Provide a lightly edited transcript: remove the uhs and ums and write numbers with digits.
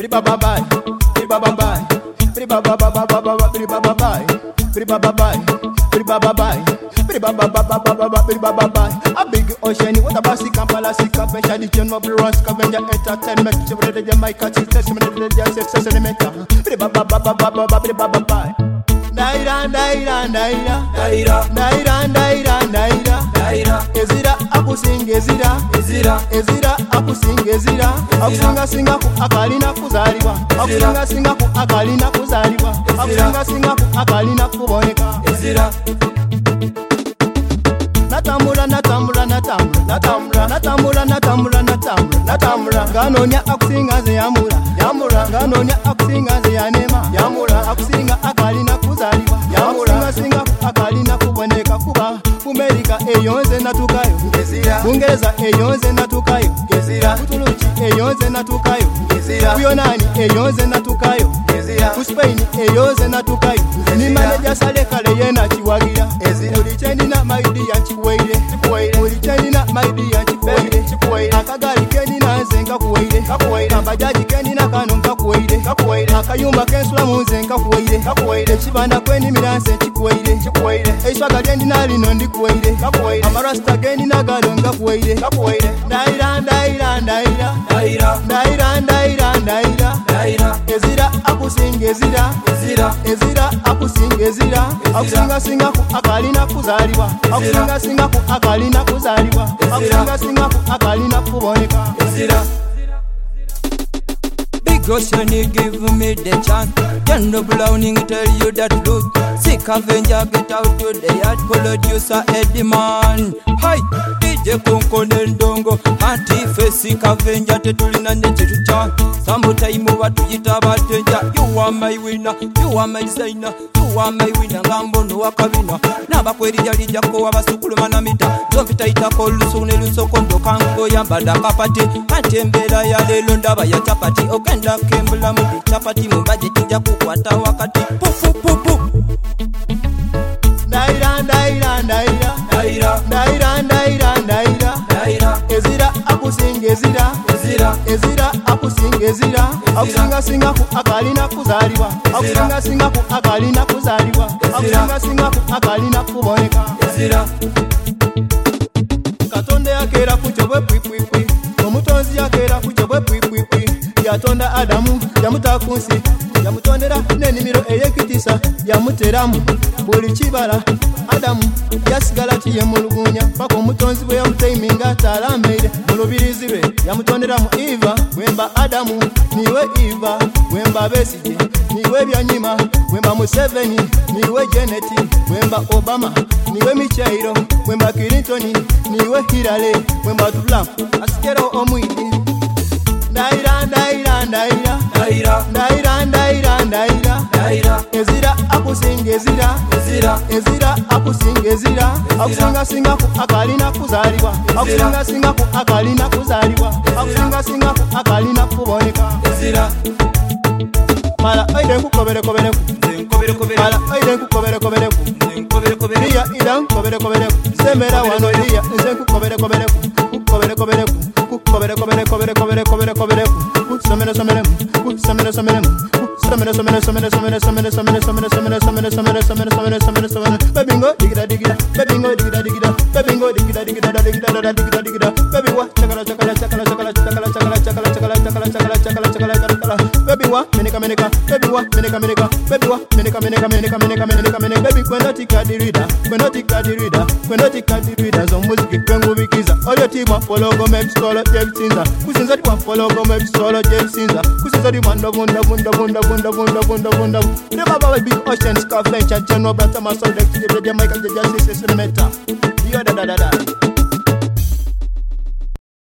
Free baba bye, free baba bye, free baba baba baba, free baba bye, free baba bye, free baba bye, free baba baba baba, free baba bye. A big ocean, what about Sika Palasika, Venture, the General Ross, Scavenger Entertainment, Chevrolet, Jamaica, Testament, Success and Mecca, free baba baba baba, free baba bye. Naira, naira, naira, naira, naira, naira, naira, naira. Ezira akusing, ezira, ezira, ezira akusing, ezira. Akusinga singa ku akalina kuzaliwa. Akusinga singa ku akalina kuzaliwa. Akusinga singa ku akalina kuboneka. Ezira. Natambula, natambula, natambula, natambula, natambula, natambula, natambula, natambula. Ganonya akusinga ze yamura, yamura. Ganonya akusinga ze yanema, yamura. Akusinga akalina kuzaliwa, yamura. Singa ku akalina kuboneka kuba. Kumerika eyonze natukayo, ngezira. Bungereza eyonze natukayo, ngezira. Kutuluki eyonze natukayo, ngezira. Kuyonani eyonze natukayo, ngezira. Kuspain eyonze natukayo, ni manager sale kale yena chiwagira, ezira. Ulichendi na maidi ya chiweire, ulichendi na maidi ya chiweire. Akagali kendi na nzenga kuweire, kabajaji kendi na kano nka kuweire, akayumba kensula munze nka kuweire, chibanda kweni miranse chikuweire, eiswaga gendi na lino ndi kuweire, amarasta gendi na galo nga kuweire. Naira, naira, naira, naira, naira, naira, naira, naira. Ezira akusinga, ezira, ezira, ezira akusinga, ezira. Akusinga singa ku akalina kuzaliwa, akusinga singa ku akalina kuzaliwa, akusinga singa ku akalina kuboneka. Ezira. Big ocean, you give me the chance. General Browning tell you that look. Scavenger get out to the yard. Producer Eddie Man. Hi, DJ Konko Nendongo. Anti-face Scavenger tetulina nechirucha. Sometime watuyita batenja. You are my winner, you are my designer, you are my winner. Ngambo no wakabina. Nabakwerija lijako abasukulu manamita. Zompita itako lusune lusokondo kango yambada kapati. Antembera ya lelo ndaba ya chapati. Okenda kembula mubi chapati mumbaje tinja kukwata wakati. Pufu pufu. Naira, naira, naira, naira, naira, naira, naira, naira. Ezira akusinga, ezira, ezira, ezira akusinga, ezira. Akusinga singa ku akalina kuzaliwa, akusinga singa ku akalina kuzaliwa, akusinga singa ku akalina kuboneka. Ezira. Katonda yakera kuchobwe pwipwipwi, omutonzi yakera kuchobwe pwipwipwi. Yatonda Adamu, yamuta kunsi, yamutondera n'enimiro eyekitisa, yamuteramu buli kibala. Adamu yasigala tiyemulugunya paka omutonzi bwe yamutaiminga talameire mu lubirizi lwe. Yamutonderamu Eva, bwemba Adamu niwe Eva, bwemba Besigye niwe Byanyima, bwemba Museveni niwe Jeneti, bwemba Obama niwe Michairo, bwemba Clinton niwe Hillary, bwemba Trump asigero omwidi. Naira, naira, naira, naira, naira, naira, naira, naira. Ezira akusinga, ezira, ezira, ezira akusinga, ezira. Akusinga singa ku akalina kuzaliwa, akusinga singa ku akalina kuzaliwa, akusinga singa ku akalina kuboneka. Ezira. Mala aide nkukobere kobere ku, nkobere kobere. Mala aide nkukobere kobere ku, nkobere kobere. Iya ida nkobere kobere ku, semera wano iya nze nkukobere kobere ku, kobere kobere ku. Kobere kobere kobere kobere kobere kobere ku samere samere ku samere samere ku samere samere samere samere samere samere samere samere samere samere samere samere samere baby go digida digida baby go digida digida baby go digida digida digida digida digida baby wa chakala chakala chakala chakala chakala chakala chakala chakala chakala chakala chakala chakala chakala baby wa meneka meneka baby wa meneka meneka baby wa meneka meneka meneka meneka meneka meneka baby kwenda tikadiriда kwenda tikadiriда kwenda tikadiriда zo muziki kwengu bikiza audio team follow go make solo Sinza, kusinza di wafolo gome bisolo Jeff Sinza, kusinza di wanda wunda wunda wunda wunda wunda wunda wunda. The baba big ocean scarf length and general brata maso deck to the Jamaica justice meta. Yo da da da da.